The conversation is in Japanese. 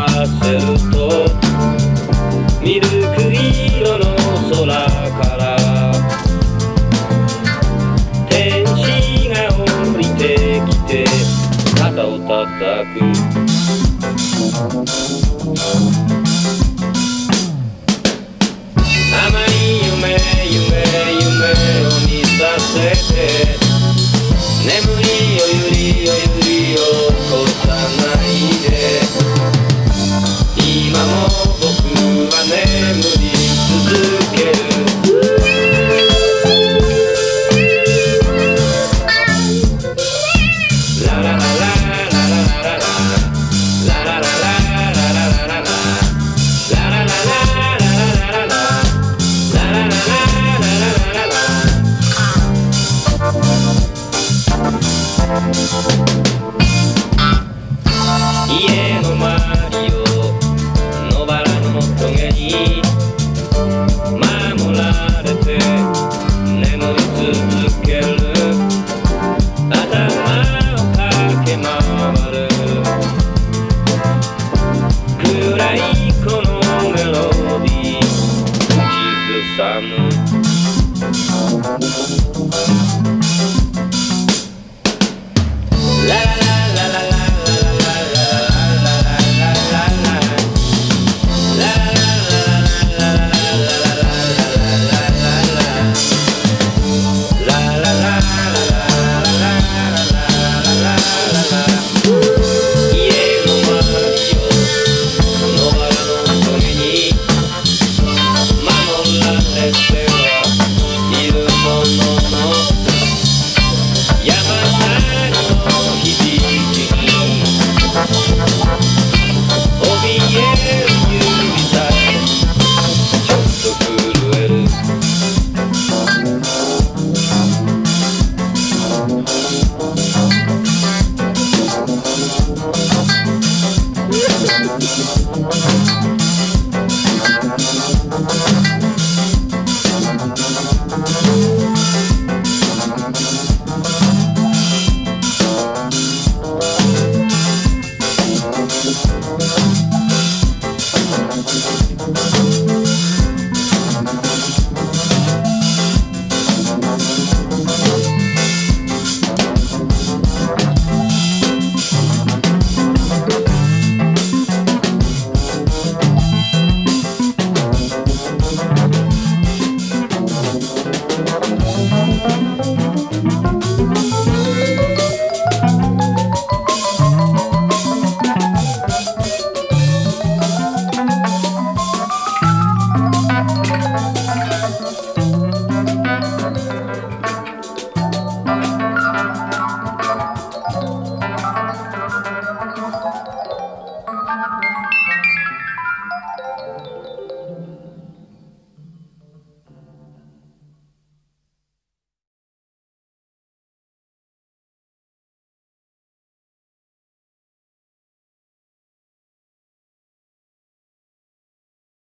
せるとミルク色の空から天使が降りてきて肩を叩く甘い夢を見させて眠りよゆりよゆりよこさないで今も僕は眠り続ける家の周りを野原のトゲに守られて眠り続ける頭を駆け回る暗いこのメロディー口ずさむラララ Thank you.